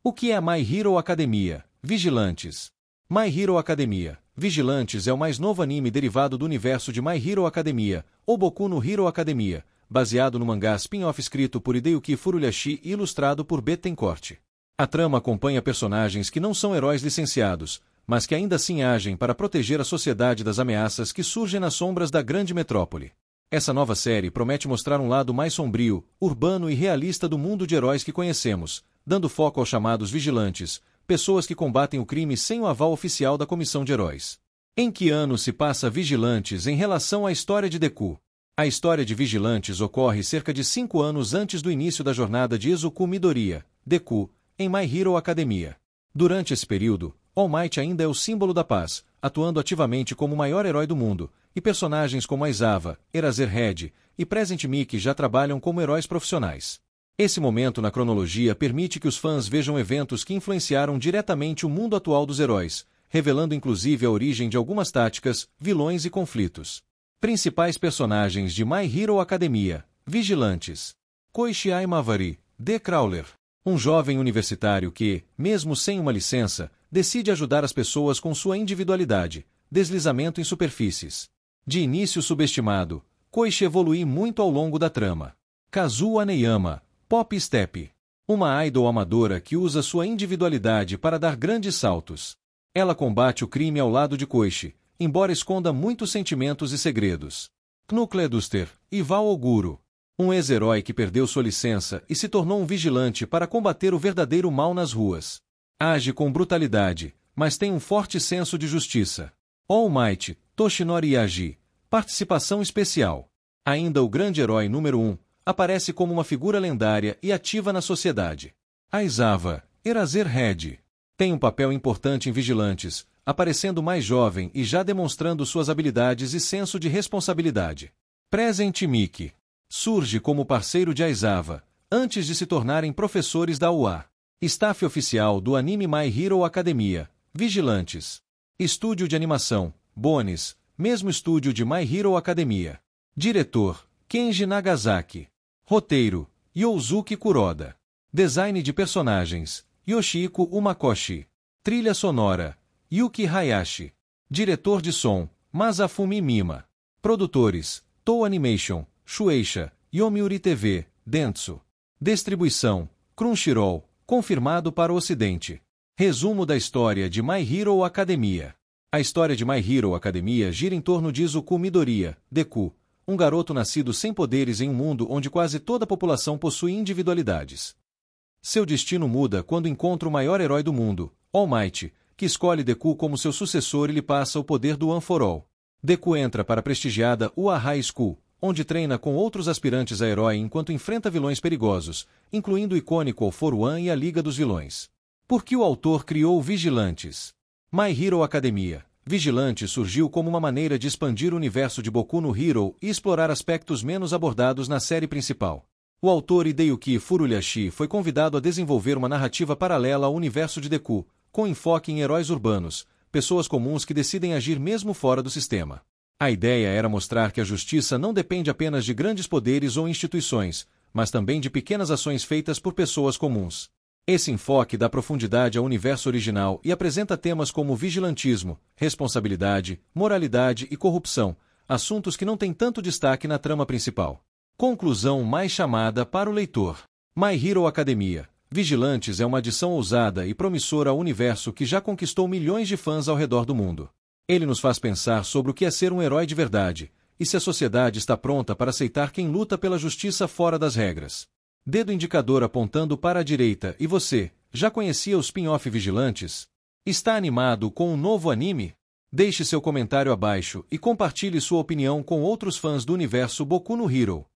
O que é My Hero Academia? Vigilantes. My Hero Academia. Vigilantes é o mais novo anime derivado do universo de My Hero Academia, ou Boku no Hero Academia, baseado no mangá spin-off escrito por Hideyuki Furuhashi e ilustrado por Bettencourt. A trama acompanha personagens que não são heróis licenciados, mas que ainda assim agem para proteger a sociedade das ameaças que surgem nas sombras da grande metrópole. Essa nova série promete mostrar um lado mais sombrio, urbano e realista do mundo de heróis que conhecemos, dando foco aos chamados vigilantes, pessoas que combatem o crime sem o aval oficial da Comissão de Heróis. Em que ano se passa Vigilantes em relação à história de Deku? A história de Vigilantes ocorre cerca de 5 anos antes do início da jornada de Izuku Midoriya, Deku, em My Hero Academia. Durante esse período, All Might ainda é o símbolo da paz, atuando ativamente como o maior herói do mundo, e personagens como Aizawa, Eraserhead e Present Mickey já trabalham como heróis profissionais. Esse momento na cronologia permite que os fãs vejam eventos que influenciaram diretamente o mundo atual dos heróis, revelando inclusive a origem de algumas táticas, vilões e conflitos. Principais personagens de My Hero Academia: Vigilantes. Koichi Aimavari, The Crawler. Um jovem universitário que, mesmo sem uma licença, decide ajudar as pessoas com sua individualidade, deslizamento em superfícies. De início subestimado, Koichi evolui muito ao longo da trama. Kazuo Aneyama, Pop Step. Uma idol amadora que usa sua individualidade para dar grandes saltos. Ela combate o crime ao lado de Koichi, embora esconda muitos sentimentos e segredos. Knuckleduster, Ival Oguro. Um ex-herói que perdeu sua licença e se tornou um vigilante para combater o verdadeiro mal nas ruas. Age com brutalidade, mas tem um forte senso de justiça. All Might, Toshinori Yagi. Participação especial. Ainda o grande herói número 1, aparece como uma figura lendária e ativa na sociedade. Aizawa, Eraserhead. Tem um papel importante em Vigilantes, aparecendo mais jovem e já demonstrando suas habilidades e senso de responsabilidade. Present Mickey. Surge como parceiro de Aizawa, antes de se tornarem professores da UA. Staff oficial do anime My Hero Academia, Vigilantes. Estúdio de animação, Bones, mesmo estúdio de My Hero Academia. Diretor, Kenji Nagasaki. Roteiro, Youzuki Kuroda. Design de personagens, Yoshiko Umakoshi. Trilha sonora, Yuki Hayashi. Diretor de som, Masafumi Mima. Produtores, Toei Animation, Shueisha, Yomiuri TV, Dentsu. Distribuição, Crunchyroll, confirmado para o Ocidente. Resumo da história de My Hero Academia. A história de My Hero Academia gira em torno de Izuku Midoriya, Deku, um garoto nascido sem poderes em um mundo onde quase toda a população possui individualidades. Seu destino muda quando encontra o maior herói do mundo, All Might, que escolhe Deku como seu sucessor e lhe passa o poder do One for All. Deku entra para a prestigiada UA High School, onde treina com outros aspirantes a herói enquanto enfrenta vilões perigosos, incluindo o icônico All for One e a Liga dos Vilões. Por que o autor criou Vigilantes? My Hero Academia. Vigilantes surgiu como uma maneira de expandir o universo de Boku no Hero e explorar aspectos menos abordados na série principal. O autor Hideyuki Furuhashi foi convidado a desenvolver uma narrativa paralela ao universo de Deku, com enfoque em heróis urbanos, pessoas comuns que decidem agir mesmo fora do sistema. A ideia era mostrar que a justiça não depende apenas de grandes poderes ou instituições, mas também de pequenas ações feitas por pessoas comuns. Esse enfoque dá profundidade ao universo original e apresenta temas como vigilantismo, responsabilidade, moralidade e corrupção, assuntos que não têm tanto destaque na trama principal. Conclusão mais chamada para o leitor. My Hero Academia. Vigilantes é uma adição ousada e promissora ao universo que já conquistou milhões de fãs ao redor do mundo. Ele nos faz pensar sobre o que é ser um herói de verdade, e se a sociedade está pronta para aceitar quem luta pela justiça fora das regras. Dedo indicador apontando para a direita. E você, já conhecia o spin-off Vigilantes? Está animado com um novo anime? Deixe seu comentário abaixo e compartilhe sua opinião com outros fãs do universo Boku no Hero.